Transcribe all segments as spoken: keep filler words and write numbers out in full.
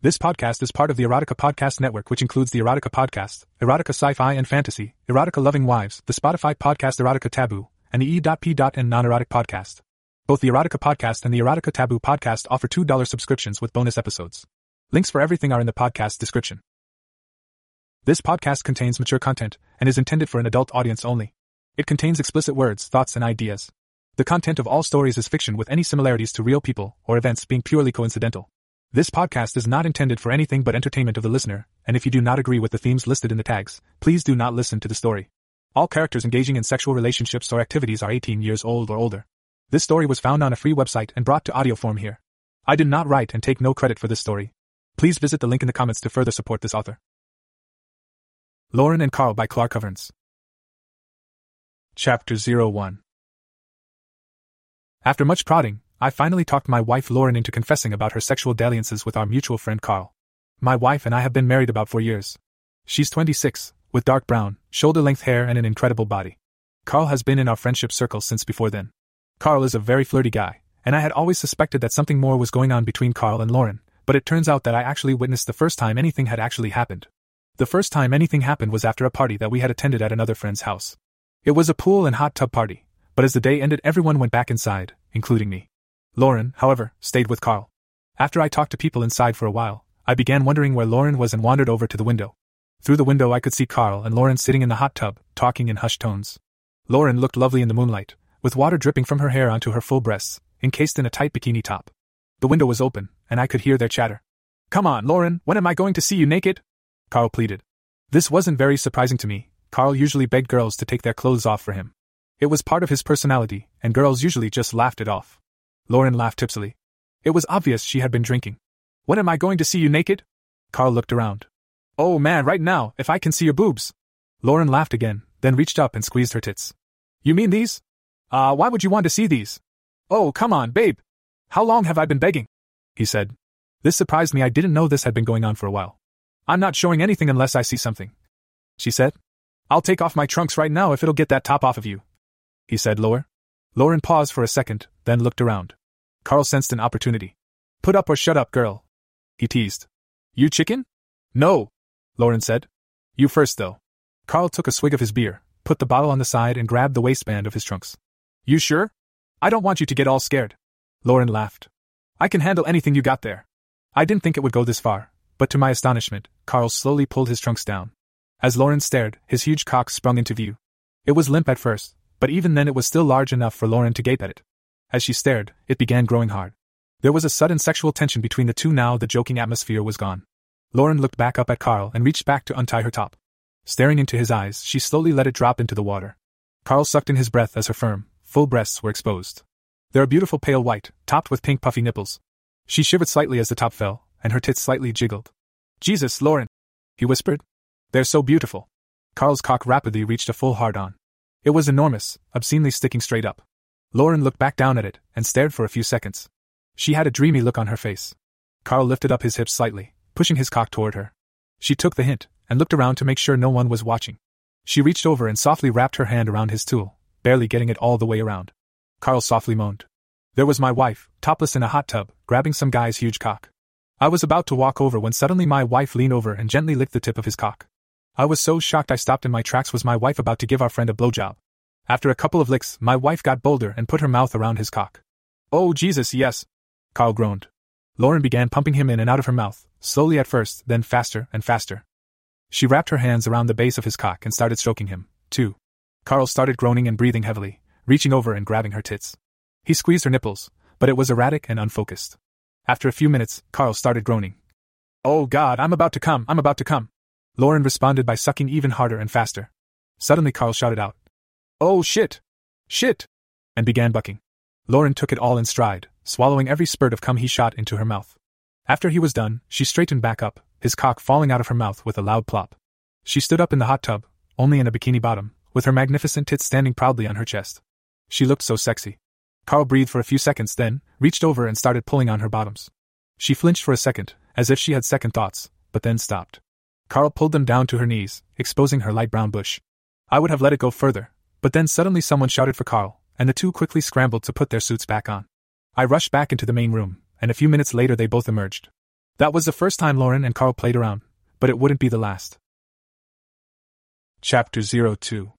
This podcast is part of the Erotica Podcast Network, which includes the Erotica Podcast, Erotica Sci-Fi and Fantasy, Erotica Loving Wives, the Spotify podcast Erotica Taboo, and the E.P.N Non-Erotic Podcast. Both the Erotica Podcast and the Erotica Taboo Podcast offer two dollars subscriptions with bonus episodes. Links for everything are in the podcast description. This podcast contains mature content and is intended for an adult audience only. It contains explicit words, thoughts, and ideas. The content of all stories is fiction, with any similarities to real people or events being purely coincidental. This podcast is not intended for anything but entertainment of the listener, and if you do not agree with the themes listed in the tags, please do not listen to the story. All characters engaging in sexual relationships or activities are eighteen years old or older. This story was found on a free website and brought to audio form here. I did not write and take no credit for this story. Please visit the link in the comments to further support this author. Lauren and Carl by Clark Coverns. Chapter oh one. After much prodding, I finally talked my wife Lauren into confessing about her sexual dalliances with our mutual friend Carl. My wife and I have been married about four years. She's twenty-six, with dark brown, shoulder-length hair and an incredible body. Carl has been in our friendship circle since before then. Carl is a very flirty guy, and I had always suspected that something more was going on between Carl and Lauren, but it turns out that I actually witnessed the first time anything had actually happened. The first time anything happened was after a party that we had attended at another friend's house. It was a pool and hot tub party, but as the day ended everyone went back inside, including me. Lauren, however, stayed with Carl. After I talked to people inside for a while, I began wondering where Lauren was and wandered over to the window. Through the window I could see Carl and Lauren sitting in the hot tub, talking in hushed tones. Lauren looked lovely in the moonlight, with water dripping from her hair onto her full breasts, encased in a tight bikini top. The window was open, and I could hear their chatter. "Come on, Lauren, when am I going to see you naked?" Carl pleaded. This wasn't very surprising to me. Carl usually begged girls to take their clothes off for him. It was part of his personality, and girls usually just laughed it off. Lauren laughed tipsily. It was obvious she had been drinking. "When am I going to see you naked?" Carl looked around. "Oh man, right now, if I can see your boobs." Lauren laughed again, then reached up and squeezed her tits. "You mean these? Uh, why would you want to see these?" "Oh, come on, babe. How long have I been begging?" he said. This surprised me. I didn't know this had been going on for a while. "I'm not showing anything unless I see something," she said. "I'll take off my trunks right now if it'll get that top off of you," he said lower. Lauren paused for a second, then looked around. Carl sensed an opportunity. "Put up or shut up, girl," he teased. "You chicken?" "No," Lauren said. "You first, though." Carl took a swig of his beer, put the bottle on the side and grabbed the waistband of his trunks. "You sure? I don't want you to get all scared." Lauren laughed. "I can handle anything you got there." I didn't think it would go this far, but to my astonishment, Carl slowly pulled his trunks down. As Lauren stared, his huge cock sprung into view. It was limp at first, but even then it was still large enough for Lauren to gape at it. As she stared, it began growing hard. There was a sudden sexual tension between the two. Now the joking atmosphere was gone. Lauren looked back up at Carl and reached back to untie her top. Staring into his eyes, she slowly let it drop into the water. Carl sucked in his breath as her firm, full breasts were exposed. They were beautiful pale white, topped with pink puffy nipples. She shivered slightly as the top fell, and her tits slightly jiggled. "Jesus, Lauren," he whispered. "They're so beautiful." Carl's cock rapidly reached a full hard-on. It was enormous, obscenely sticking straight up. Lauren looked back down at it, and stared for a few seconds. She had a dreamy look on her face. Carl lifted up his hips slightly, pushing his cock toward her. She took the hint, and looked around to make sure no one was watching. She reached over and softly wrapped her hand around his tool, barely getting it all the way around. Carl softly moaned. There was my wife, topless in a hot tub, grabbing some guy's huge cock. I was about to walk over when suddenly my wife leaned over and gently licked the tip of his cock. I was so shocked I stopped in my tracks. Was my wife about to give our friend a blowjob? After a couple of licks, my wife got bolder and put her mouth around his cock. "Oh Jesus, yes," Carl groaned. Lauren began pumping him in and out of her mouth, slowly at first, then faster and faster. She wrapped her hands around the base of his cock and started stroking him, too. Carl started groaning and breathing heavily, reaching over and grabbing her tits. He squeezed her nipples, but it was erratic and unfocused. After a few minutes, Carl started groaning. "Oh God, I'm about to come, I'm about to come." Lauren responded by sucking even harder and faster. Suddenly Carl shouted out, "Oh shit! Shit!" and began bucking. Lauren took it all in stride, swallowing every spurt of cum he shot into her mouth. After he was done, she straightened back up, his cock falling out of her mouth with a loud plop. She stood up in the hot tub, only in a bikini bottom, with her magnificent tits standing proudly on her chest. She looked so sexy. Carl breathed for a few seconds, then reached over and started pulling on her bottoms. She flinched for a second, as if she had second thoughts, but then stopped. Carl pulled them down to her knees, exposing her light brown bush. I would have let it go further, but then suddenly someone shouted for Carl, and the two quickly scrambled to put their suits back on. I rushed back into the main room, and a few minutes later they both emerged. That was the first time Lauren and Carl played around, but it wouldn't be the last. Chapter zero two.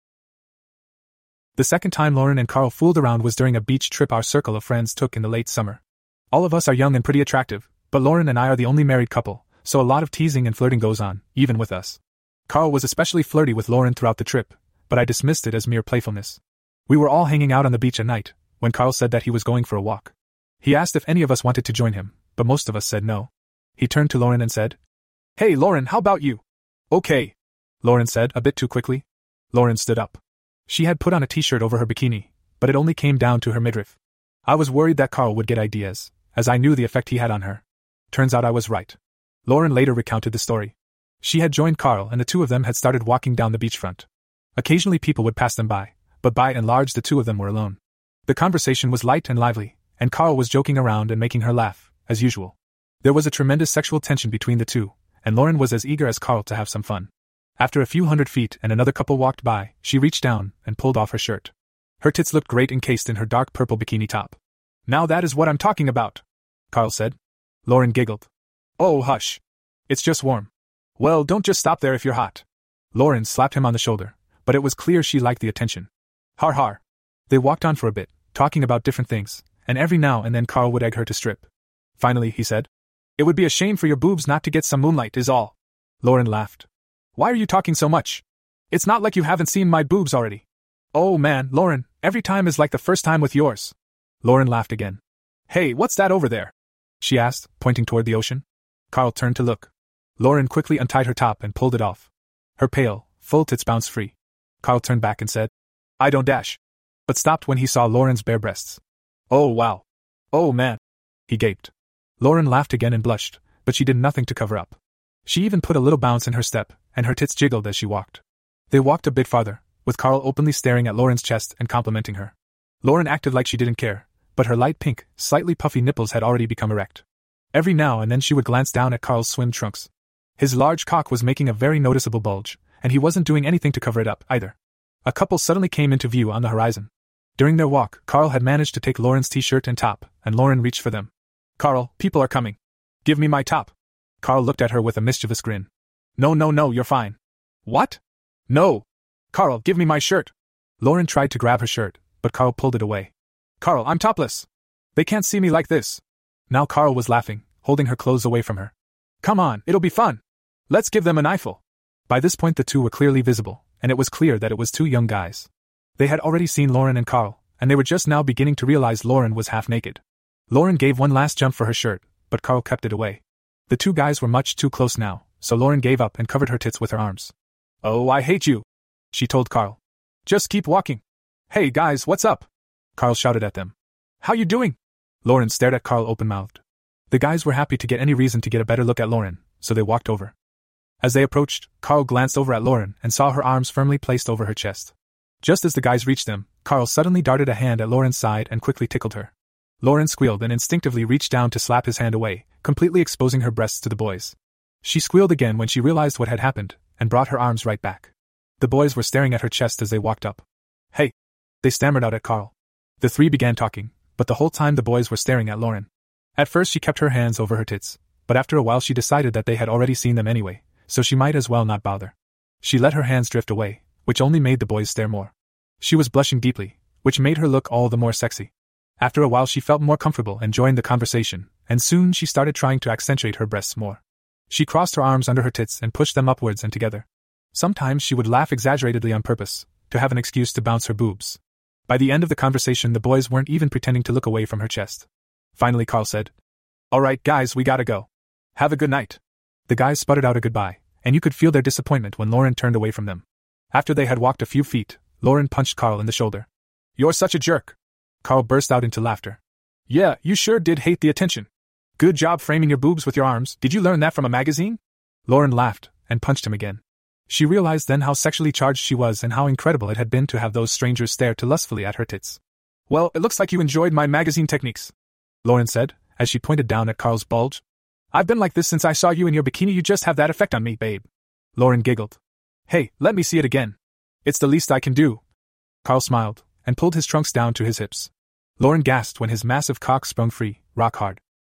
The second time Lauren and Carl fooled around was during a beach trip our circle of friends took in the late summer. All of us are young and pretty attractive, but Lauren and I are the only married couple, so a lot of teasing and flirting goes on, even with us. Carl was especially flirty with Lauren throughout the trip, but I dismissed it as mere playfulness. We were all hanging out on the beach at night, when Carl said that he was going for a walk. He asked if any of us wanted to join him, but most of us said no. He turned to Lauren and said, "Hey Lauren, how about you?" "Okay," Lauren said, a bit too quickly. Lauren stood up. She had put on a t-shirt over her bikini, but it only came down to her midriff. I was worried that Carl would get ideas, as I knew the effect he had on her. Turns out I was right. Lauren later recounted the story. She had joined Carl and the two of them had started walking down the beachfront. Occasionally people would pass them by, but by and large the two of them were alone. The conversation was light and lively, and Carl was joking around and making her laugh, as usual. There was a tremendous sexual tension between the two, and Lauren was as eager as Carl to have some fun. After a few hundred feet and another couple walked by, she reached down and pulled off her shirt. Her tits looked great encased in her dark purple bikini top. "Now that is what I'm talking about," Carl said. Lauren giggled. "Oh, hush. It's just warm." "Well, don't just stop there if you're hot." Lauren slapped him on the shoulder, but it was clear she liked the attention. Har har. They walked on for a bit, talking about different things, and every now and then Carl would egg her to strip. Finally, he said, "It would be a shame for your boobs not to get some moonlight is all." Lauren laughed. "Why are you talking so much? It's not like you haven't seen my boobs already." "Oh man, Lauren, every time is like the first time with yours." Lauren laughed again. "Hey, what's that over there?" she asked, pointing toward the ocean. Carl turned to look. Lauren quickly untied her top and pulled it off. Her pale, full tits bounced free. Carl turned back and said, "I don't dash," but stopped when he saw Lauren's bare breasts. "Oh wow. Oh man," he gaped. Lauren laughed again and blushed, but she did nothing to cover up. She even put a little bounce in her step, and her tits jiggled as she walked. They walked a bit farther, with Carl openly staring at Lauren's chest and complimenting her. Lauren acted like she didn't care, but her light pink, slightly puffy nipples had already become erect. Every now and then she would glance down at Carl's swim trunks. His large cock was making a very noticeable bulge, and he wasn't doing anything to cover it up, either. A couple suddenly came into view on the horizon. During their walk, Carl had managed to take Lauren's t-shirt and top, and Lauren reached for them. "Carl, people are coming. Give me my top." Carl looked at her with a mischievous grin. "No, no, no, you're fine." "What?" "No. Carl, give me my shirt." Lauren tried to grab her shirt, but Carl pulled it away. "Carl, I'm topless. They can't see me like this." Now Carl was laughing, holding her clothes away from her. "Come on, it'll be fun. Let's give them an eyeful." By this point the two were clearly visible, and it was clear that it was two young guys. They had already seen Lauren and Carl, and they were just now beginning to realize Lauren was half naked. Lauren gave one last jump for her shirt, but Carl kept it away. The two guys were much too close now, so Lauren gave up and covered her tits with her arms. "Oh, I hate you," she told Carl. "Just keep walking." "Hey guys, what's up?" Carl shouted at them. "How you doing?" Lauren stared at Carl open-mouthed. The guys were happy to get any reason to get a better look at Lauren, so they walked over. As they approached, Carl glanced over at Lauren and saw her arms firmly placed over her chest. Just as the guys reached them, Carl suddenly darted a hand at Lauren's side and quickly tickled her. Lauren squealed and instinctively reached down to slap his hand away, completely exposing her breasts to the boys. She squealed again when she realized what had happened, and brought her arms right back. The boys were staring at her chest as they walked up. "Hey!" they stammered out at Carl. The three began talking, but the whole time the boys were staring at Lauren. At first she kept her hands over her tits, but after a while she decided that they had already seen them anyway, so she might as well not bother. She let her hands drift away, which only made the boys stare more. She was blushing deeply, which made her look all the more sexy. After a while she felt more comfortable and joined the conversation, and soon she started trying to accentuate her breasts more. She crossed her arms under her tits and pushed them upwards and together. Sometimes she would laugh exaggeratedly on purpose, to have an excuse to bounce her boobs. By the end of the conversation the boys weren't even pretending to look away from her chest. Finally Carl said, "All right guys, we gotta go. Have a good night." The guys sputtered out a goodbye, and you could feel their disappointment when Lauren turned away from them. After they had walked a few feet, Lauren punched Carl in the shoulder. "You're such a jerk." Carl burst out into laughter. "Yeah, you sure did hate the attention. Good job framing your boobs with your arms. Did you learn that from a magazine?" Lauren laughed, and punched him again. She realized then how sexually charged she was and how incredible it had been to have those strangers stare too lustfully at her tits. "Well, it looks like you enjoyed my magazine techniques," Lauren said, as she pointed down at Carl's bulge. "I've been like this since I saw you in your bikini. You just have that effect on me, babe." Lauren giggled. "Hey, let me see it again. It's the least I can do." Carl smiled, and pulled his trunks down to his hips. Lauren gasped when his massive cock sprung free, rock hard.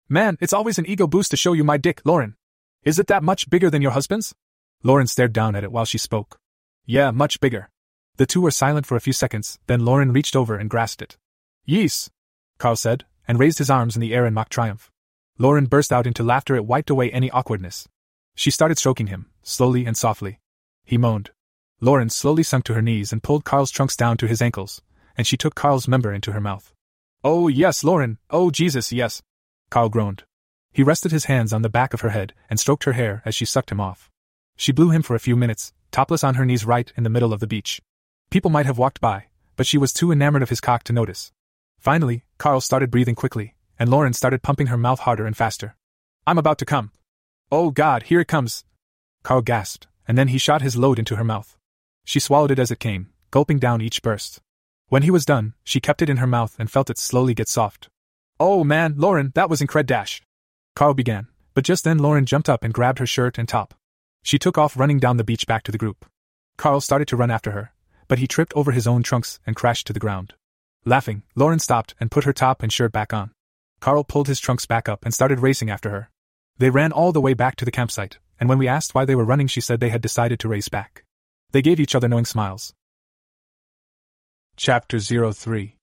Man, it's always an ego boost to show you my dick, Lauren. Is it that much bigger than your husband's? Lauren stared down at it while she spoke. Yeah, much bigger. The two were silent for a few seconds, then Lauren reached over and grasped it. Yes, Carl said, and raised his arms in the air in mock triumph. Lauren burst out into laughter. It wiped away any awkwardness. She started stroking him, slowly and softly. He moaned. Lauren slowly sunk to her knees and pulled Carl's trunks down to his ankles, and she took Carl's member into her mouth. Oh yes, Lauren, oh Jesus, yes, Carl groaned. He rested his hands on the back of her head and stroked her hair as she sucked him off. She blew him for a few minutes, topless on her knees right in the middle of the beach. People might have walked by, but she was too enamored of his cock to notice. Finally, Carl started breathing quickly, and Lauren started pumping her mouth harder and faster. I'm about to come. Oh God, here it comes. Carl gasped, and then he shot his load into her mouth. She swallowed it as it came, gulping down each burst. When he was done, she kept it in her mouth and felt it slowly get soft. Oh man, Lauren, that was incred-dash. Carl began, but just then Lauren jumped up and grabbed her shirt and top. She took off running down the beach back to the group. Carl started to run after her, but he tripped over his own trunks and crashed to the ground. Laughing, Lauren stopped and put her top and shirt back on. Carl pulled his trunks back up and started racing after her. They ran all the way back to the campsite, and when we asked why they were running, she said they had decided to race back. They gave each other knowing smiles. Chapter oh three.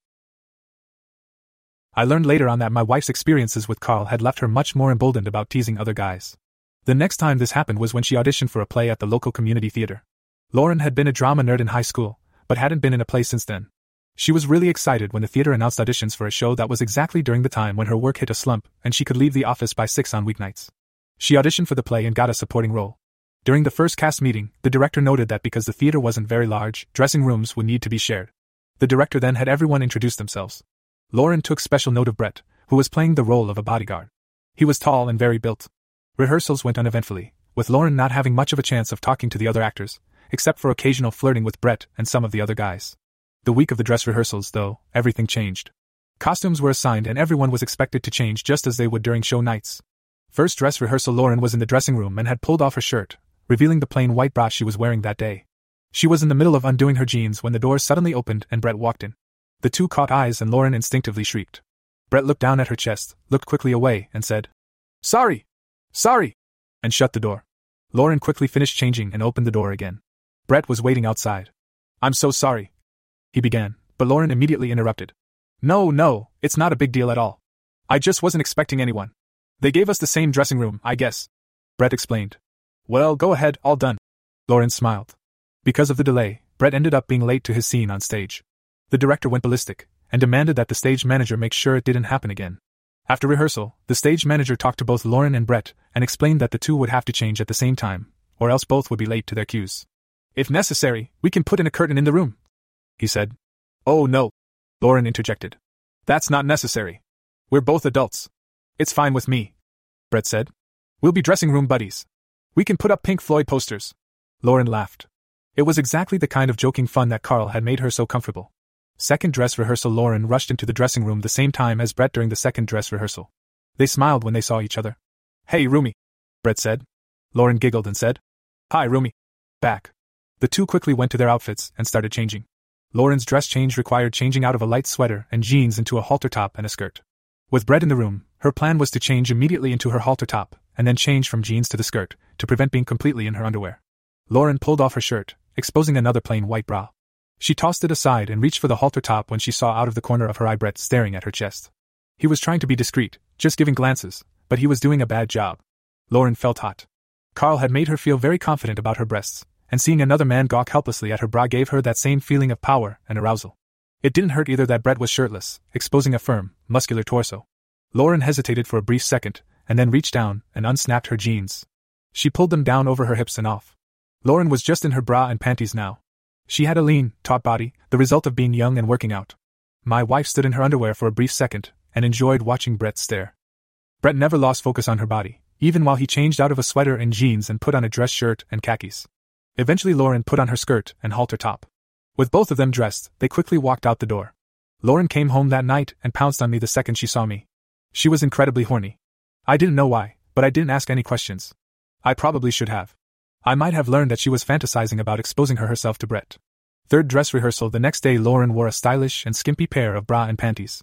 I learned later on that my wife's experiences with Carl had left her much more emboldened about teasing other guys. The next time this happened was when she auditioned for a play at the local community theater. Lauren had been a drama nerd in high school, but hadn't been in a play since then. She was really excited when the theater announced auditions for a show that was exactly during the time when her work hit a slump and she could leave the office by six on weeknights. She auditioned for the play and got a supporting role. During the first cast meeting, the director noted that because the theater wasn't very large, dressing rooms would need to be shared. The director then had everyone introduce themselves. Lauren took special note of Brett, who was playing the role of a bodyguard. He was tall and very built. Rehearsals went uneventfully, with Lauren not having much of a chance of talking to the other actors, except for occasional flirting with Brett and some of the other guys. The week of the dress rehearsals, though, everything changed. Costumes were assigned and everyone was expected to change just as they would during show nights. First dress rehearsal, Lauren was in the dressing room and had pulled off her shirt, revealing the plain white bra she was wearing that day. She was in the middle of undoing her jeans when the door suddenly opened and Brett walked in. The two caught eyes and Lauren instinctively shrieked. Brett looked down at her chest, looked quickly away, and said, "Sorry! Sorry!" and shut the door. Lauren quickly finished changing and opened the door again. Brett was waiting outside. "I'm so sorry," he began, but Lauren immediately interrupted. No, no, it's not a big deal at all. I just wasn't expecting anyone. They gave us the same dressing room, I guess," Brett explained. "Well, go ahead, all done." Lauren smiled. Because of the delay, Brett ended up being late to his scene on stage. The director went ballistic, and demanded that the stage manager make sure it didn't happen again. After rehearsal, the stage manager talked to both Lauren and Brett, and explained that the two would have to change at the same time, or else both would be late to their cues. "If necessary, we can put in a curtain in the room," he said. "Oh no," Lauren interjected. "That's not necessary. We're both adults. It's fine with me," Brett said. "We'll be dressing room buddies. We can put up Pink Floyd posters." Lauren laughed. It was exactly the kind of joking fun that Carl had made her so comfortable. Second dress rehearsal, Lauren rushed into the dressing room the same time as Brett during the second dress rehearsal. They smiled when they saw each other. "Hey, Rumi," Brett said. Lauren giggled and said, "Hi, Rumi." Back. The two quickly went to their outfits and started changing. Lauren's dress change required changing out of a light sweater and jeans into a halter top and a skirt. With Brett in the room, her plan was to change immediately into her halter top, and then change from jeans to the skirt, to prevent being completely in her underwear. Lauren pulled off her shirt, exposing another plain white bra. She tossed it aside and reached for the halter top when she saw out of the corner of her eye Brett staring at her chest. He was trying to be discreet, just giving glances, but he was doing a bad job. Lauren felt hot. Carl had made her feel very confident about her breasts, and seeing another man gawk helplessly at her bra gave her that same feeling of power and arousal. It didn't hurt either that Brett was shirtless, exposing a firm, muscular torso. Lauren hesitated for a brief second, and then reached down and unsnapped her jeans. She pulled them down over her hips and off. Lauren was just in her bra and panties now. She had a lean, taut body, the result of being young and working out. My wife stood in her underwear for a brief second, and enjoyed watching Brett stare. Brett never lost focus on her body, even while he changed out of a sweater and jeans and put on a dress shirt and khakis. Eventually Lauren put on her skirt and halter top. With both of them dressed, they quickly walked out the door. Lauren came home that night and pounced on me the second she saw me. She was incredibly horny. I didn't know why, but I didn't ask any questions. I probably should have. I might have learned that she was fantasizing about exposing her herself to Brett. Third dress rehearsal the next day, Lauren wore a stylish and skimpy pair of bra and panties.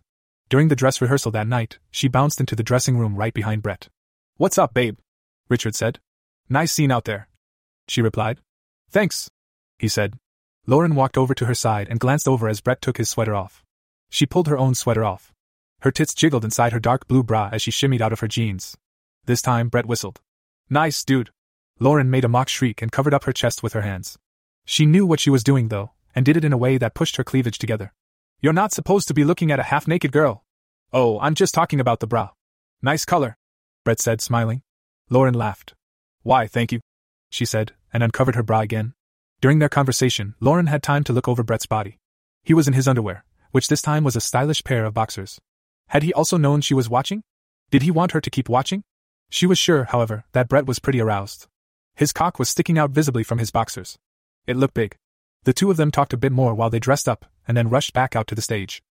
During the dress rehearsal that night, she bounced into the dressing room right behind Brett. "What's up, babe?" Richard said. "Nice scene out there," she replied. "Thanks," he said. Lauren walked over to her side and glanced over as Brett took his sweater off. She pulled her own sweater off. Her tits jiggled inside her dark blue bra as she shimmied out of her jeans. This time Brett whistled. "Nice, dude." Lauren made a mock shriek and covered up her chest with her hands. She knew what she was doing, though, and did it in a way that pushed her cleavage together. "You're not supposed to be looking at a half-naked girl." "Oh, I'm just talking about the bra." "Nice color," Brett said, smiling. Lauren laughed. "Why, thank you," she said, and uncovered her bra again. During their conversation, Lauren had time to look over Brett's body. He was in his underwear, which this time was a stylish pair of boxers. Had he also known she was watching? Did he want her to keep watching? She was sure, however, that Brett was pretty aroused. His cock was sticking out visibly from his boxers. It looked big. The two of them talked a bit more while they dressed up, and then rushed back out to the stage.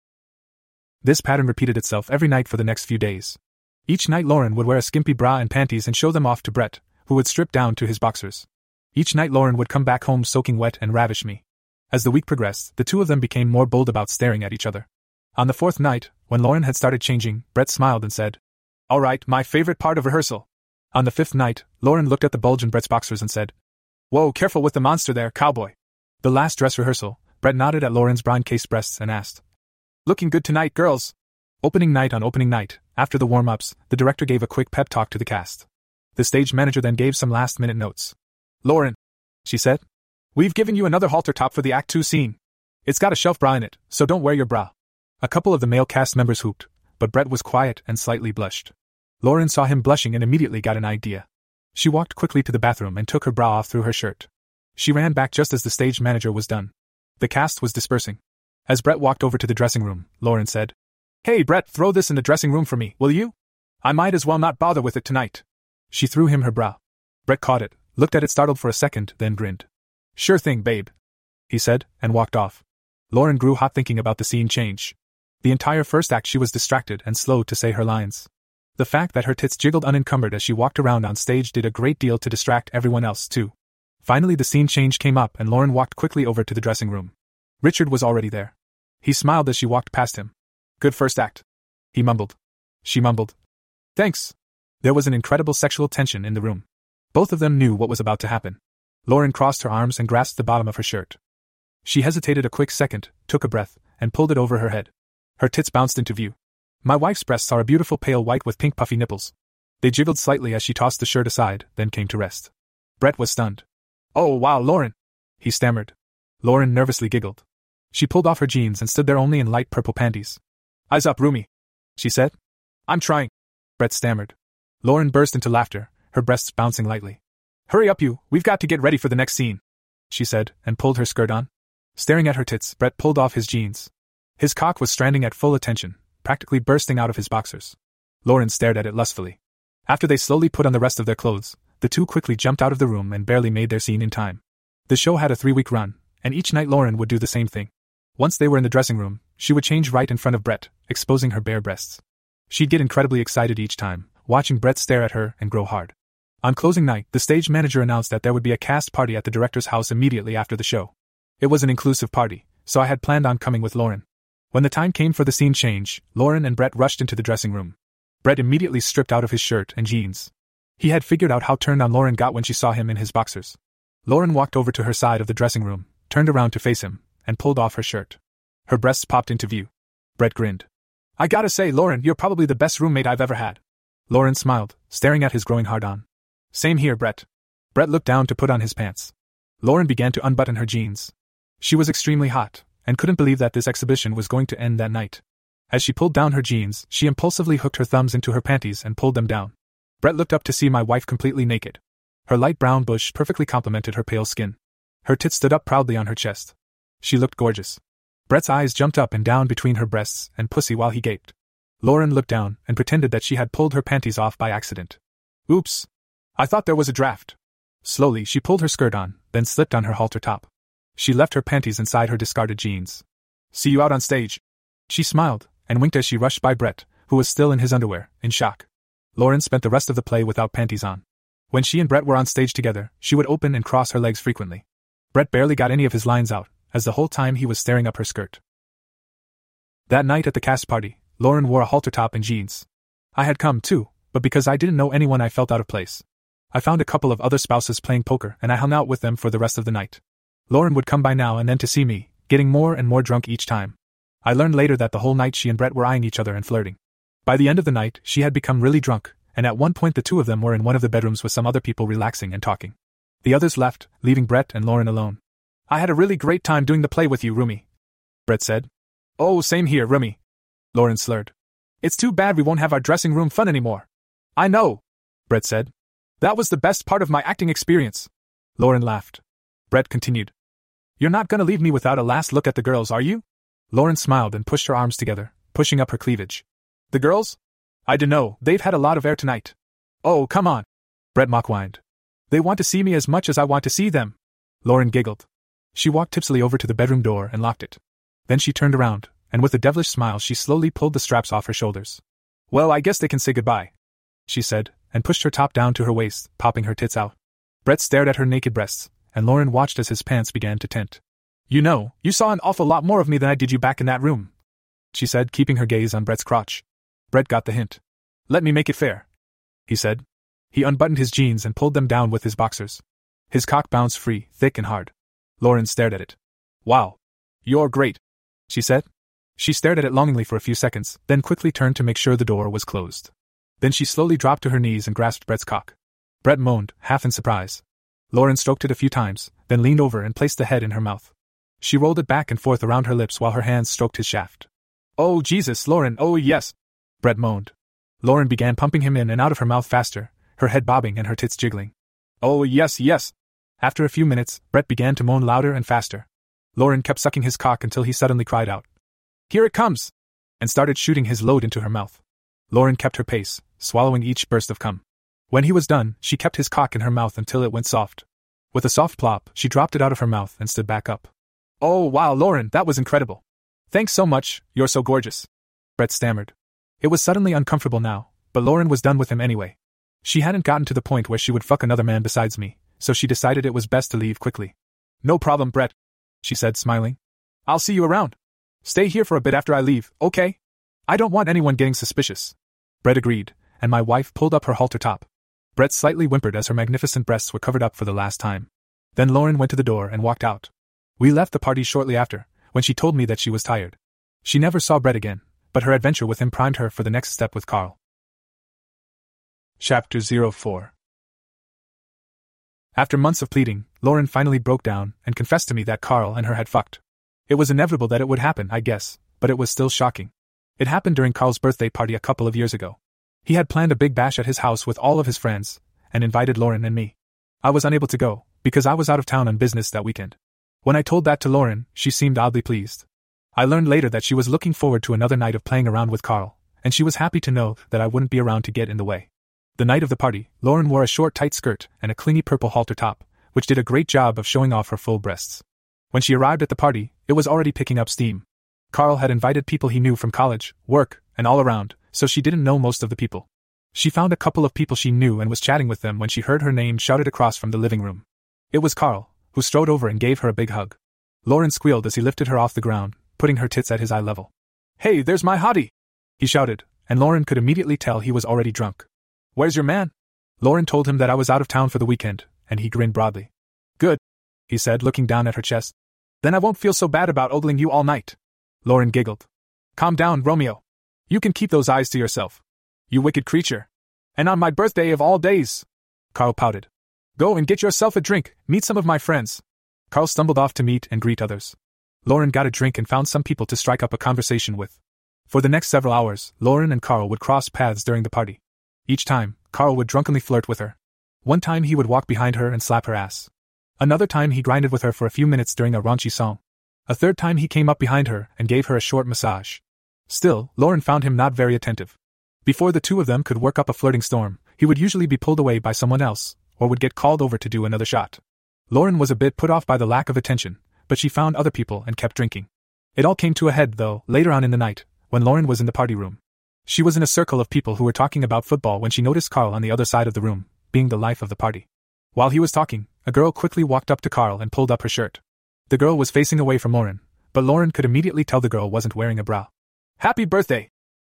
This pattern repeated itself every night for the next few days. Each night Lauren would wear a skimpy bra and panties and show them off to Brett, who would strip down to his boxers. Each night Lauren would come back home soaking wet and ravish me. As the week progressed, the two of them became more bold about staring at each other. On the fourth night, when Lauren had started changing, Brett smiled and said, "All right, my favorite part of rehearsal." On the fifth night, Lauren looked at the bulge in Brett's boxers and said, "Whoa, careful with the monster there, cowboy." The last dress rehearsal, Brett nodded at Lauren's bra-encased breasts and asked, "Looking good tonight, girls?" Opening night on opening night, after the warm-ups, the director gave a quick pep talk to the cast. The stage manager then gave some last-minute notes. "Lauren," she said, "we've given you another halter top for the Act two scene. It's got a shelf bra in it, so don't wear your bra." A couple of the male cast members whooped, but Brett was quiet and slightly blushed. Lauren saw him blushing and immediately got an idea. She walked quickly to the bathroom and took her bra off through her shirt. She ran back just as the stage manager was done. The cast was dispersing. As Brett walked over to the dressing room, Lauren said, "Hey Brett, throw this in the dressing room for me, will you? I might as well not bother with it tonight." She threw him her bra. Brett caught it, looked at it startled for a second, then grinned. "Sure thing, babe," he said, and walked off. Lauren grew hot thinking about the scene change. The entire first act she was distracted and slow to say her lines. The fact that her tits jiggled unencumbered as she walked around on stage did a great deal to distract everyone else too. Finally the scene change came up and Lauren walked quickly over to the dressing room. Richard was already there. He smiled as she walked past him. "Good first act," he mumbled. She mumbled, "Thanks." There was an incredible sexual tension in the room. Both of them knew what was about to happen. Lauren crossed her arms and grasped the bottom of her shirt. She hesitated a quick second, took a breath, and pulled it over her head. Her tits bounced into view. My wife's breasts are a beautiful pale white with pink puffy nipples. They jiggled slightly as she tossed the shirt aside, then came to rest. Brett was stunned. "Oh wow, Lauren," he stammered. Lauren nervously giggled. She pulled off her jeans and stood there only in light purple panties. "Eyes up, Rumi," she said. "I'm trying," Brett stammered. Lauren burst into laughter, her breasts bouncing lightly. "Hurry up you, we've got to get ready for the next scene," she said, and pulled her skirt on. Staring at her tits, Brett pulled off his jeans. His cock was stranding at full attention, practically bursting out of his boxers. Lauren stared at it lustfully. After they slowly put on the rest of their clothes, the two quickly jumped out of the room and barely made their scene in time. The show had a three-week run, and each night Lauren would do the same thing. Once they were in the dressing room, she would change right in front of Brett, exposing her bare breasts. She'd get incredibly excited each time, watching Brett stare at her and grow hard. On closing night, the stage manager announced that there would be a cast party at the director's house immediately after the show. It was an inclusive party, so I had planned on coming with Lauren. When the time came for the scene change, Lauren and Brett rushed into the dressing room. Brett immediately stripped out of his shirt and jeans. He had figured out how turned on Lauren got when she saw him in his boxers. Lauren walked over to her side of the dressing room, turned around to face him, and pulled off her shirt. Her breasts popped into view. Brett grinned. "I gotta say, Lauren, you're probably the best roommate I've ever had." Lauren smiled, staring at his growing hard-on. "Same here, Brett." Brett looked down to put on his pants. Lauren began to unbutton her jeans. She was extremely hot, and couldn't believe that this exhibition was going to end that night. As she pulled down her jeans, she impulsively hooked her thumbs into her panties and pulled them down. Brett looked up to see my wife completely naked. Her light brown bush perfectly complemented her pale skin. Her tits stood up proudly on her chest. She looked gorgeous. Brett's eyes jumped up and down between her breasts and pussy while he gaped. Lauren looked down and pretended that she had pulled her panties off by accident. "Oops. I thought there was a draft." Slowly she pulled her skirt on, then slipped on her halter top. She left her panties inside her discarded jeans. "See you out on stage." She smiled, and winked as she rushed by Brett, who was still in his underwear, in shock. Lauren spent the rest of the play without panties on. When she and Brett were on stage together, she would open and cross her legs frequently. Brett barely got any of his lines out, as the whole time he was staring up her skirt. That night at the cast party, Lauren wore a halter top and jeans. I had come, too, but because I didn't know anyone I felt out of place. I found a couple of other spouses playing poker and I hung out with them for the rest of the night. Lauren would come by now and then to see me, getting more and more drunk each time. I learned later that the whole night she and Brett were eyeing each other and flirting. By the end of the night, she had become really drunk, and at one point the two of them were in one of the bedrooms with some other people relaxing and talking. The others left, leaving Brett and Lauren alone. I had a really great time doing the play with you, Rumi, Brett said. Oh, same here, Rumi, Lauren slurred. It's too bad we won't have our dressing room fun anymore. I know, Brett said. That was the best part of my acting experience. Lauren laughed. Brett continued. You're not gonna leave me without a last look at the girls, are you? Lauren smiled and pushed her arms together, pushing up her cleavage. The girls? I dunno, they've had a lot of air tonight. Oh, come on, Brett mock-whined. They want to see me as much as I want to see them. Lauren giggled. She walked tipsily over to the bedroom door and locked it. Then she turned around, and with a devilish smile she slowly pulled the straps off her shoulders. Well, I guess they can say goodbye, she said, and pushed her top down to her waist, popping her tits out. Brett stared at her naked breasts, and Lauren watched as his pants began to tent. You know, you saw an awful lot more of me than I did you back in that room, she said, keeping her gaze on Brett's crotch. Brett got the hint. Let me make it fair, he said. He unbuttoned his jeans and pulled them down with his boxers. His cock bounced free, thick and hard. Lauren stared at it. Wow. You're great, she said. She stared at it longingly for a few seconds, then quickly turned to make sure the door was closed. Then she slowly dropped to her knees and grasped Brett's cock. Brett moaned, half in surprise. Lauren stroked it a few times, then leaned over and placed the head in her mouth. She rolled it back and forth around her lips while her hands stroked his shaft. Oh Jesus, Lauren, oh yes, Brett moaned. Lauren began pumping him in and out of her mouth faster, her head bobbing and her tits jiggling. Oh yes, yes. After a few minutes, Brett began to moan louder and faster. Lauren kept sucking his cock until he suddenly cried out, Here it comes! And started shooting his load into her mouth. Lauren kept her pace, swallowing each burst of cum. When he was done, she kept his cock in her mouth until it went soft. With a soft plop, she dropped it out of her mouth and stood back up. Oh wow, Lauren, that was incredible. Thanks so much, you're so gorgeous, Brett stammered. It was suddenly uncomfortable now, but Lauren was done with him anyway. She hadn't gotten to the point where she would fuck another man besides me, so she decided it was best to leave quickly. No problem, Brett, she said, smiling. I'll see you around. Stay here for a bit after I leave, okay? I don't want anyone getting suspicious. Brett agreed, and my wife pulled up her halter top. Brett slightly whimpered as her magnificent breasts were covered up for the last time. Then Lauren went to the door and walked out. We left the party shortly after, when she told me that she was tired. She never saw Brett again, but her adventure with him primed her for the next step with Carl. Chapter oh four. After months of pleading, Lauren finally broke down and confessed to me that Carl and her had fucked. It was inevitable that it would happen, I guess, but it was still shocking. It happened during Carl's birthday party a couple of years ago. He had planned a big bash at his house with all of his friends, and invited Lauren and me. I was unable to go, because I was out of town on business that weekend. When I told that to Lauren, she seemed oddly pleased. I learned later that she was looking forward to another night of playing around with Carl, and she was happy to know that I wouldn't be around to get in the way. The night of the party, Lauren wore a short tight skirt and a clingy purple halter top, which did a great job of showing off her full breasts. When she arrived at the party, it was already picking up steam. Carl had invited people he knew from college, work, and all around, so she didn't know most of the people. She found a couple of people she knew and was chatting with them when she heard her name shouted across from the living room. It was Carl, who strode over and gave her a big hug. Lauren squealed as he lifted her off the ground, putting her tits at his eye level. Hey, there's my hottie! He shouted, and Lauren could immediately tell he was already drunk. Where's your man? Lauren told him that I was out of town for the weekend, and he grinned broadly. Good, he said, looking down at her chest. Then I won't feel so bad about ogling you all night. Lauren giggled. Calm down, Romeo. You can keep those eyes to yourself. You wicked creature. And on my birthday of all days. Carl pouted. Go and get yourself a drink, meet some of my friends. Carl stumbled off to meet and greet others. Lauren got a drink and found some people to strike up a conversation with. For the next several hours, Lauren and Carl would cross paths during the party. Each time, Carl would drunkenly flirt with her. One time he would walk behind her and slap her ass. Another time he grinded with her for a few minutes during a raunchy song. A third time he came up behind her and gave her a short massage. Still, Lauren found him not very attentive. Before the two of them could work up a flirting storm, he would usually be pulled away by someone else, or would get called over to do another shot. Lauren was a bit put off by the lack of attention, but she found other people and kept drinking. It all came to a head, though, later on in the night, when Lauren was in the party room. She was in a circle of people who were talking about football when she noticed Carl on the other side of the room, being the life of the party. While he was talking, a girl quickly walked up to Carl and pulled up her shirt. The girl was facing away from Lauren, but Lauren could immediately tell the girl wasn't wearing a bra. Happy birthday!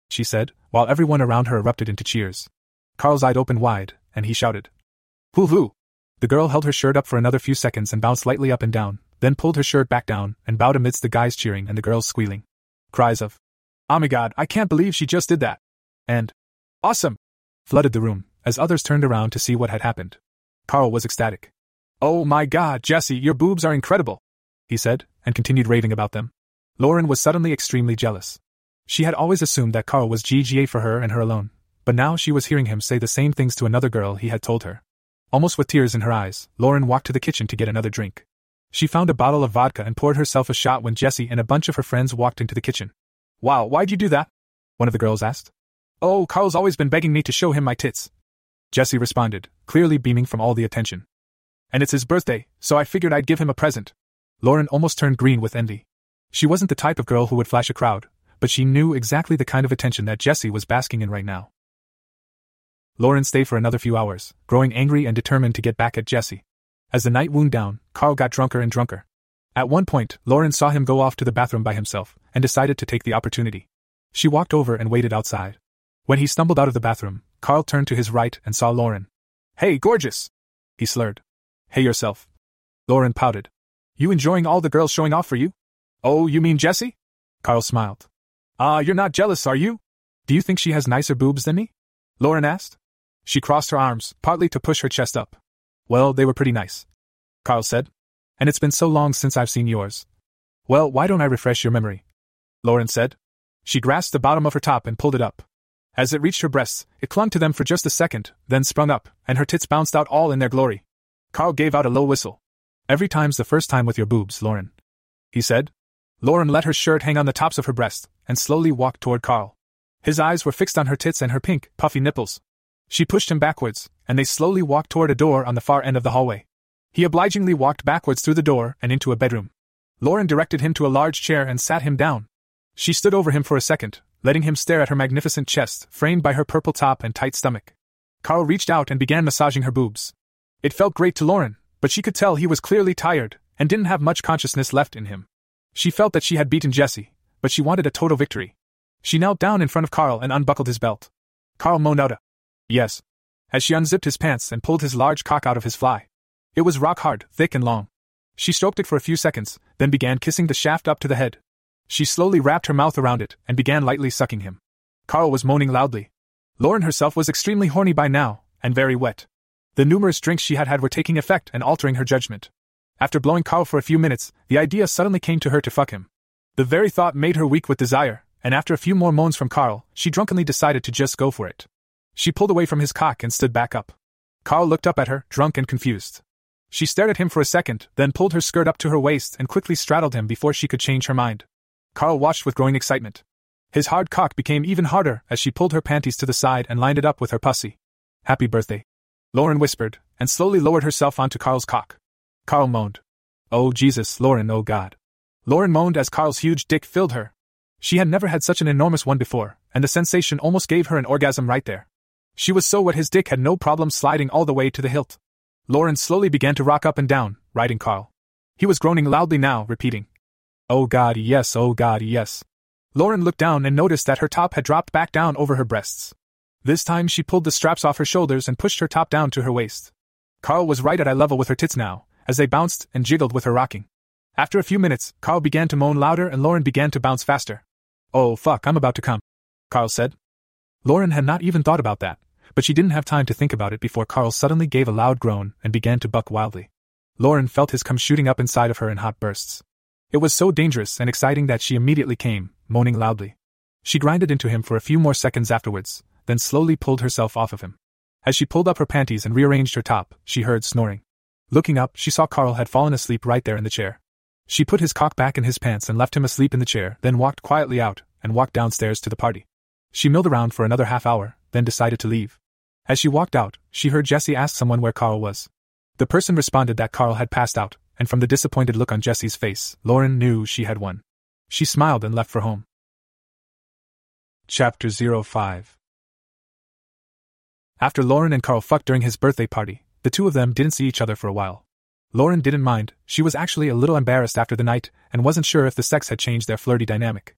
she said, while everyone around her erupted into cheers. Carl's eyes opened wide, and he shouted, "Whoo hoo!" The girl held her shirt up for another few seconds and bounced lightly up and down, then pulled her shirt back down and bowed amidst the guys cheering and the girls squealing. Cries of, "Oh my god, I can't believe she just did that!" and "Awesome!" flooded the room, as others turned around to see what had happened. Carl was ecstatic. "Oh my god, Jessie, your boobs are incredible!" he said, and continued raving about them. Lauren was suddenly extremely jealous. She had always assumed that Carl was G G A for her and her alone, but now she was hearing him say the same things to another girl he had told her. Almost with tears in her eyes, Lauren walked to the kitchen to get another drink. She found a bottle of vodka and poured herself a shot when Jessie and a bunch of her friends walked into the kitchen. "Wow, why'd you do that?" one of the girls asked. "Oh, Carl's always been begging me to show him my tits," Jessie responded, clearly beaming from all the attention. "And it's his birthday, so I figured I'd give him a present." Lauren almost turned green with envy. She wasn't the type of girl who would flash a crowd, but she knew exactly the kind of attention that Jessie was basking in right now. Lauren stayed for another few hours, growing angry and determined to get back at Jessie. As the night wound down, Carl got drunker and drunker. At one point, Lauren saw him go off to the bathroom by himself, and decided to take the opportunity. She walked over and waited outside. When he stumbled out of the bathroom, Carl turned to his right and saw Lauren. "Hey, gorgeous!" he slurred. "Hey yourself." Lauren pouted. "You enjoying all the girls showing off for you?" "Oh, you mean Jessie?" Carl smiled. "Ah, uh, you're not jealous, are you?" "Do you think she has nicer boobs than me?" Lauren asked. She crossed her arms, partly to push her chest up. "Well, they were pretty nice," Carl said. "And it's been so long since I've seen yours." "Well, why don't I refresh your memory?" Lauren said. She grasped the bottom of her top and pulled it up. As it reached her breasts, it clung to them for just a second, then sprung up, and her tits bounced out all in their glory. Carl gave out a low whistle. "Every time's the first time with your boobs, Lauren," he said. Lauren let her shirt hang on the tops of her breasts, and slowly walked toward Carl. His eyes were fixed on her tits and her pink, puffy nipples. She pushed him backwards, and they slowly walked toward a door on the far end of the hallway. He obligingly walked backwards through the door and into a bedroom. Lauren directed him to a large chair and sat him down. She stood over him for a second, letting him stare at her magnificent chest, framed by her purple top and tight stomach. Carl reached out and began massaging her boobs. It felt great to Lauren, but she could tell he was clearly tired, and didn't have much consciousness left in him. She felt that she had beaten Jessie, but she wanted a total victory. She knelt down in front of Carl and unbuckled his belt. Carl moaned out a "yes" as she unzipped his pants and pulled his large cock out of his fly. It was rock hard, thick and long. She stroked it for a few seconds, then began kissing the shaft up to the head. She slowly wrapped her mouth around it and began lightly sucking him. Carl was moaning loudly. Lauren herself was extremely horny by now, and very wet. The numerous drinks she had had were taking effect and altering her judgment. After blowing Carl for a few minutes, the idea suddenly came to her to fuck him. The very thought made her weak with desire, and after a few more moans from Carl, she drunkenly decided to just go for it. She pulled away from his cock and stood back up. Carl looked up at her, drunk and confused. She stared at him for a second, then pulled her skirt up to her waist and quickly straddled him before she could change her mind. Carl watched with growing excitement. His hard cock became even harder as she pulled her panties to the side and lined it up with her pussy. "Happy birthday," Lauren whispered, and slowly lowered herself onto Carl's cock. Carl moaned. "Oh Jesus, Lauren, oh God." Lauren moaned as Carl's huge dick filled her. She had never had such an enormous one before, and the sensation almost gave her an orgasm right there. She was so wet his dick had no problem sliding all the way to the hilt. Lauren slowly began to rock up and down, riding Carl. He was groaning loudly now, repeating, "Oh God, yes, oh God, yes." Lauren looked down and noticed that her top had dropped back down over her breasts. This time she pulled the straps off her shoulders and pushed her top down to her waist. Carl was right at eye level with her tits now, as they bounced and jiggled with her rocking. After a few minutes, Carl began to moan louder and Lauren began to bounce faster. "Oh fuck, I'm about to come," Carl said. Lauren had not even thought about that, but she didn't have time to think about it before Carl suddenly gave a loud groan and began to buck wildly. Lauren felt his cum shooting up inside of her in hot bursts. It was so dangerous and exciting that she immediately came, moaning loudly. She grinded into him for a few more seconds afterwards, then slowly pulled herself off of him. As she pulled up her panties and rearranged her top, she heard snoring. Looking up, she saw Carl had fallen asleep right there in the chair. She put his cock back in his pants and left him asleep in the chair, then walked quietly out and walked downstairs to the party. She milled around for another half hour, then decided to leave. As she walked out, she heard Jessie ask someone where Carl was. The person responded that Carl had passed out, and from the disappointed look on Jessie's face, Lauren knew she had won. She smiled and left for home. Chapter oh five. After Lauren and Carl fucked during his birthday party, the two of them didn't see each other for a while. Lauren didn't mind, she was actually a little embarrassed after the night, and wasn't sure if the sex had changed their flirty dynamic.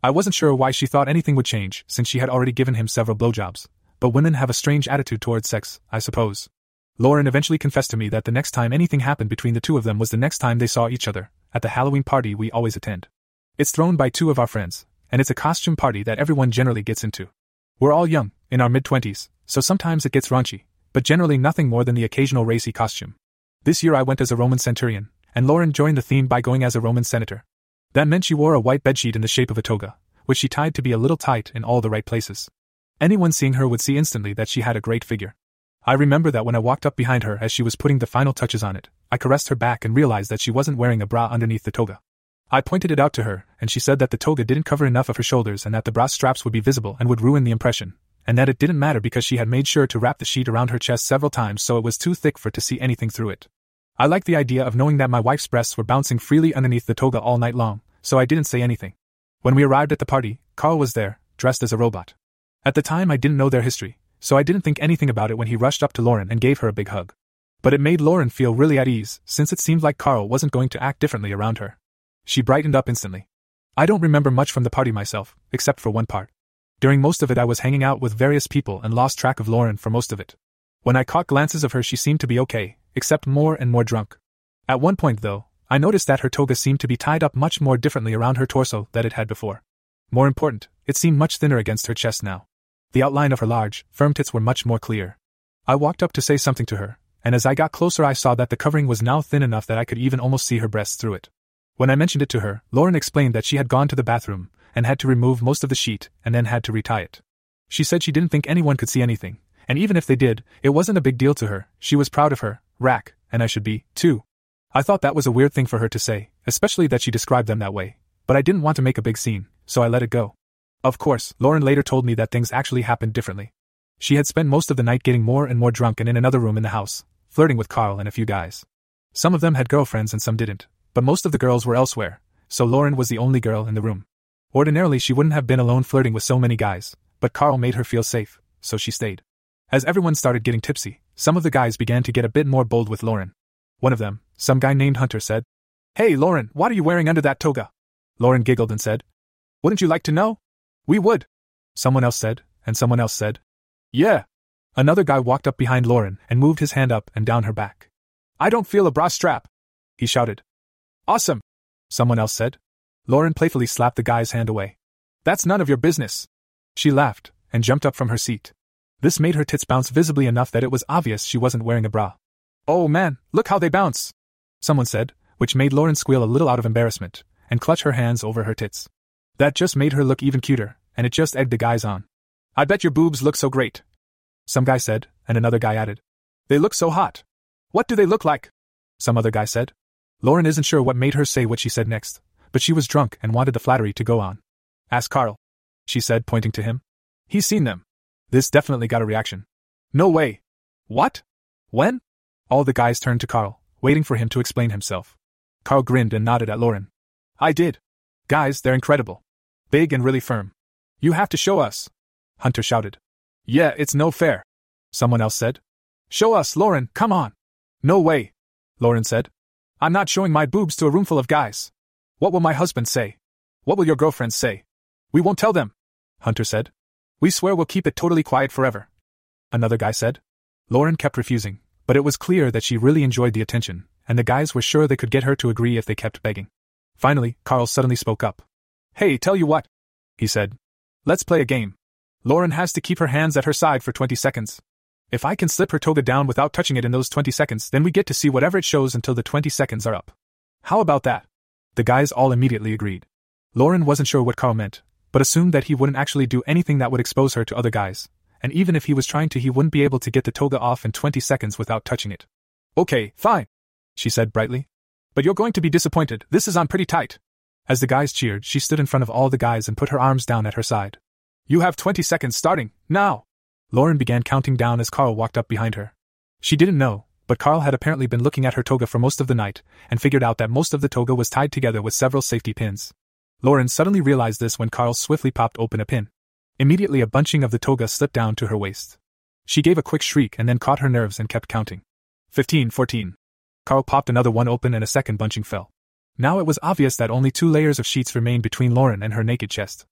I wasn't sure why she thought anything would change, since she had already given him several blowjobs, but women have a strange attitude towards sex, I suppose. Lauren eventually confessed to me that the next time anything happened between the two of them was the next time they saw each other, at the Halloween party we always attend. It's thrown by two of our friends, and it's a costume party that everyone generally gets into. We're all young, in our mid-twenties, so sometimes it gets raunchy, but generally nothing more than the occasional racy costume. This year I went as a Roman centurion, and Lauren joined the theme by going as a Roman senator. That meant she wore a white bedsheet in the shape of a toga, which she tied to be a little tight in all the right places. Anyone seeing her would see instantly that she had a great figure. I remember that when I walked up behind her as she was putting the final touches on it, I caressed her back and realized that she wasn't wearing a bra underneath the toga. I pointed it out to her, and she said that the toga didn't cover enough of her shoulders and that the bra straps would be visible and would ruin the impression, and that it didn't matter because she had made sure to wrap the sheet around her chest several times so it was too thick for her to see anything through it. I liked the idea of knowing that my wife's breasts were bouncing freely underneath the toga all night long, so I didn't say anything. When we arrived at the party, Carl was there, dressed as a robot. At the time I didn't know their history, so I didn't think anything about it when he rushed up to Lauren and gave her a big hug. But it made Lauren feel really at ease, since it seemed like Carl wasn't going to act differently around her. She brightened up instantly. I don't remember much from the party myself, except for one part. During most of it I was hanging out with various people and lost track of Lauren for most of it. When I caught glances of her she seemed to be okay, except more and more drunk. At one point though, I noticed that her toga seemed to be tied up much more differently around her torso than it had before. More important, it seemed much thinner against her chest now. The outline of her large, firm tits were much more clear. I walked up to say something to her, and as I got closer I saw that the covering was now thin enough that I could even almost see her breasts through it. When I mentioned it to her, Lauren explained that she had gone to the bathroom, and had to remove most of the sheet, and then had to retie it. She said she didn't think anyone could see anything, and even if they did, it wasn't a big deal to her. She was proud of her, rack, and I should be, too. I thought that was a weird thing for her to say, especially that she described them that way, but I didn't want to make a big scene, so I let it go. Of course, Lauren later told me that things actually happened differently. She had spent most of the night getting more and more drunk and in another room in the house, flirting with Carl and a few guys. Some of them had girlfriends and some didn't, but most of the girls were elsewhere, so Lauren was the only girl in the room. Ordinarily she wouldn't have been alone flirting with so many guys, but Carl made her feel safe, so she stayed. As everyone started getting tipsy, some of the guys began to get a bit more bold with Lauren. One of them, some guy named Hunter, said, "Hey Lauren, what are you wearing under that toga?" Lauren giggled and said, "Wouldn't you like to know?" "We would." Someone else said, and someone else said, "Yeah." Another guy walked up behind Lauren and moved his hand up and down her back. "I don't feel a bra strap," he shouted. "Awesome," someone else said. Lauren playfully slapped the guy's hand away. "That's none of your business." She laughed and jumped up from her seat. This made her tits bounce visibly enough that it was obvious she wasn't wearing a bra. "Oh man, look how they bounce," someone said, which made Lauren squeal a little out of embarrassment, and clutch her hands over her tits. That just made her look even cuter, and it just egged the guys on. "I bet your boobs look so great," some guy said, and another guy added, "They look so hot." "What do they look like?" some other guy said. Lauren isn't sure what made her say what she said next, but she was drunk and wanted the flattery to go on. "Ask Carl," she said, pointing to him. "He's seen them." This definitely got a reaction. "No way." "What? When?" All the guys turned to Carl, waiting for him to explain himself. Carl grinned and nodded at Lauren. "I did. Guys, they're incredible. Big and really firm. You have to show us," Hunter shouted. "Yeah, it's no fair," someone else said. "Show us, Lauren, come on." "No way," Lauren said. "I'm not showing my boobs to a room full of guys. What will my husband say? What will your girlfriends say?" "We won't tell them," Hunter said. "We swear we'll keep it totally quiet forever," another guy said. Lauren kept refusing, but it was clear that she really enjoyed the attention, and the guys were sure they could get her to agree if they kept begging. Finally, Carl suddenly spoke up. "Hey, tell you what," he said. "Let's play a game. Lauren has to keep her hands at her side for twenty seconds. If I can slip her toga down without touching it in those twenty seconds, then we get to see whatever it shows until the twenty seconds are up. How about that?" The guys all immediately agreed. Lauren wasn't sure what Carl meant, but assumed that he wouldn't actually do anything that would expose her to other guys, and even if he was trying to, he wouldn't be able to get the toga off in twenty seconds without touching it. "Okay, fine," she said brightly. "But you're going to be disappointed, this is on pretty tight." As the guys cheered, she stood in front of all the guys and put her arms down at her side. "You have twenty seconds starting, now." Lauren began counting down as Carl walked up behind her. She didn't know, but Carl had apparently been looking at her toga for most of the night, and figured out that most of the toga was tied together with several safety pins. Lauren suddenly realized this when Carl swiftly popped open a pin. Immediately a bunching of the toga slipped down to her waist. She gave a quick shriek and then caught her nerves and kept counting. Fifteen, fourteen. Carl popped another one open and a second bunching fell. Now it was obvious that only two layers of sheets remained between Lauren and her naked chest.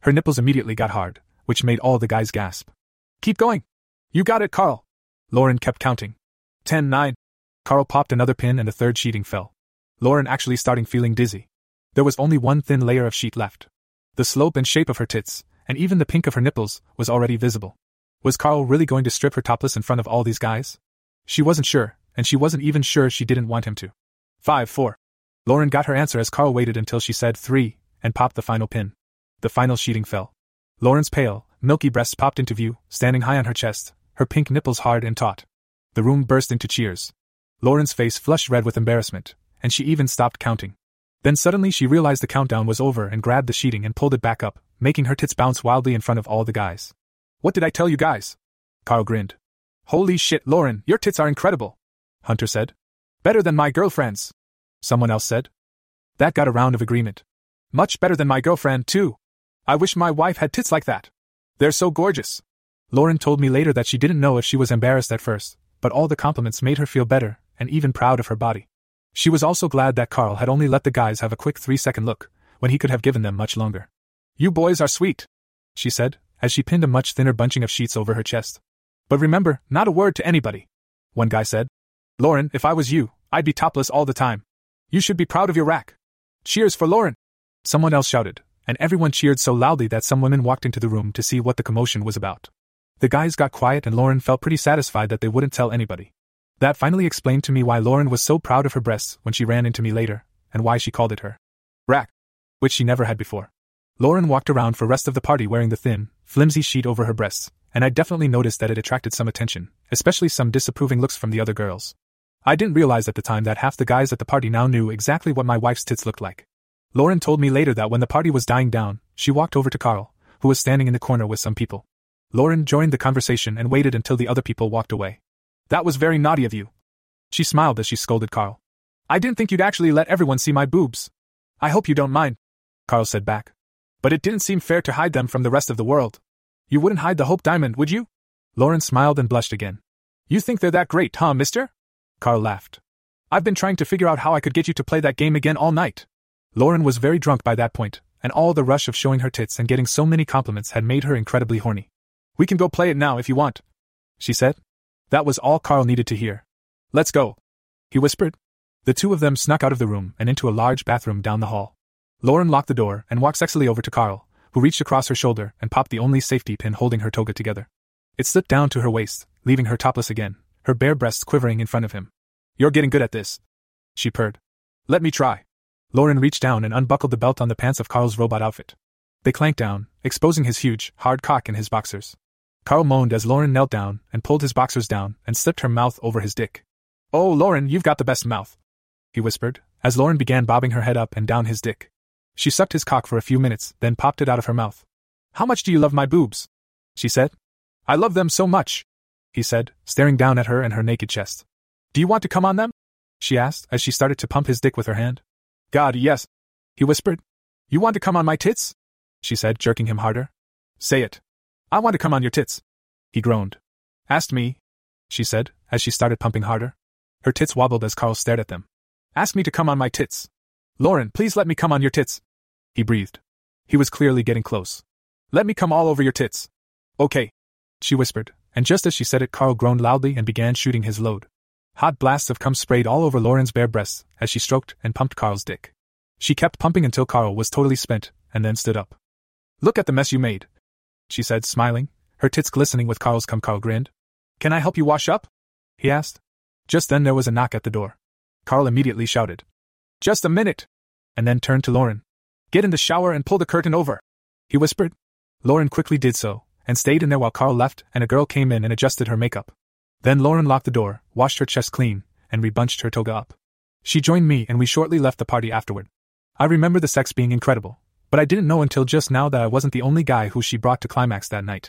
Her nipples immediately got hard, which made all the guys gasp. Keep going! You got it, Carl! Lauren kept counting. Ten, nine. Carl popped another pin and the third sheeting fell. Lauren actually starting feeling dizzy. There was only one thin layer of sheet left. The slope and shape of her tits, and even the pink of her nipples, was already visible. Was Carl really going to strip her topless in front of all these guys? She wasn't sure, and she wasn't even sure she didn't want him to. Five, four. Lauren got her answer as Carl waited until she said three, and popped the final pin. The final sheeting fell. Lauren's pale, milky breasts popped into view, standing high on her chest, her pink nipples hard and taut. The room burst into cheers. Lauren's face flushed red with embarrassment, and she even stopped counting. Then suddenly she realized the countdown was over and grabbed the sheeting and pulled it back up, making her tits bounce wildly in front of all the guys. What did I tell you guys? Carl grinned. Holy shit, Lauren, your tits are incredible, Hunter said. Better than my girlfriend's, someone else said. That got a round of agreement. Much better than my girlfriend, too. I wish my wife had tits like that. They're so gorgeous. Lauren told me later that she didn't know if she was embarrassed at first, but all the compliments made her feel better, and even proud of her body. She was also glad that Carl had only let the guys have a quick three-second look, when he could have given them much longer. You boys are sweet, she said, as she pinned a much thinner bunching of sheets over her chest. But remember, not a word to anybody, one guy said. Lauren, if I was you, I'd be topless all the time. You should be proud of your rack. Cheers for Lauren! Someone else shouted, and everyone cheered so loudly that some women walked into the room to see what the commotion was about. The guys got quiet and Lauren felt pretty satisfied that they wouldn't tell anybody. That finally explained to me why Lauren was so proud of her breasts when she ran into me later, and why she called it her rack, which she never had before. Lauren walked around for rest of the party wearing the thin, flimsy sheet over her breasts, and I definitely noticed that it attracted some attention, especially some disapproving looks from the other girls. I didn't realize at the time that half the guys at the party now knew exactly what my wife's tits looked like. Lauren told me later that when the party was dying down, she walked over to Carl, who was standing in the corner with some people. Lauren joined the conversation and waited until the other people walked away. That was very naughty of you. She smiled as she scolded Carl. I didn't think you'd actually let everyone see my boobs. I hope you don't mind, Carl said back. But it didn't seem fair to hide them from the rest of the world. You wouldn't hide the Hope Diamond, would you? Lauren smiled and blushed again. You think they're that great, huh, mister? Carl laughed. I've been trying to figure out how I could get you to play that game again all night. Lauren was very drunk by that point, and all the rush of showing her tits and getting so many compliments had made her incredibly horny. We can go play it now if you want, she said. That was all Carl needed to hear. Let's go, he whispered. The two of them snuck out of the room and into a large bathroom down the hall. Lauren locked the door and walked sexily over to Carl, who reached across her shoulder and popped the only safety pin holding her toga together. It slipped down to her waist, leaving her topless again, her bare breasts quivering in front of him. You're getting good at this, she purred. Let me try. Lauren reached down and unbuckled the belt on the pants of Carl's robot outfit. They clanked down, exposing his huge, hard cock in his boxers. Carl moaned as Lauren knelt down and pulled his boxers down and slipped her mouth over his dick. Oh, Lauren, you've got the best mouth, he whispered, as Lauren began bobbing her head up and down his dick. She sucked his cock for a few minutes, then popped it out of her mouth. How much do you love my boobs? She said. I love them so much, he said, staring down at her and her naked chest. Do you want to come on them? She asked as she started to pump his dick with her hand. God, yes, he whispered. You want to come on my tits? She said, jerking him harder. Say it. I want to come on your tits, he groaned. Asked me, she said, as she started pumping harder. Her tits wobbled as Carl stared at them. Ask me to come on my tits. Lauren, please let me come on your tits, he breathed. He was clearly getting close. Let me come all over your tits. Okay, she whispered, and just as she said it, Carl groaned loudly and began shooting his load. Hot blasts of cum sprayed all over Lauren's bare breasts as she stroked and pumped Carl's dick. She kept pumping until Carl was totally spent, and then stood up. Look at the mess you made, she said, smiling, her tits glistening with Carl's cum. Carl grinned. Can I help you wash up? He asked. Just then there was a knock at the door. Carl immediately shouted, Just a minute, and then turned to Lauren. Get in the shower and pull the curtain over, he whispered. Lauren quickly did so, and stayed in there while Carl left and a girl came in and adjusted her makeup. Then Lauren locked the door, washed her chest clean, and rebunched her toga up. She joined me and we shortly left the party afterward. I remember the sex being incredible, but I didn't know until just now that I wasn't the only guy who she brought to climax that night.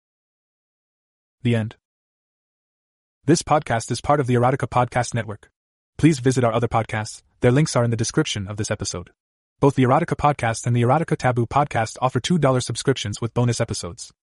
The end. This podcast is part of the Erotica Podcast Network. Please visit our other podcasts, their links are in the description of this episode. Both the Erotica Podcast and the Erotica Taboo Podcast offer two dollars subscriptions with bonus episodes.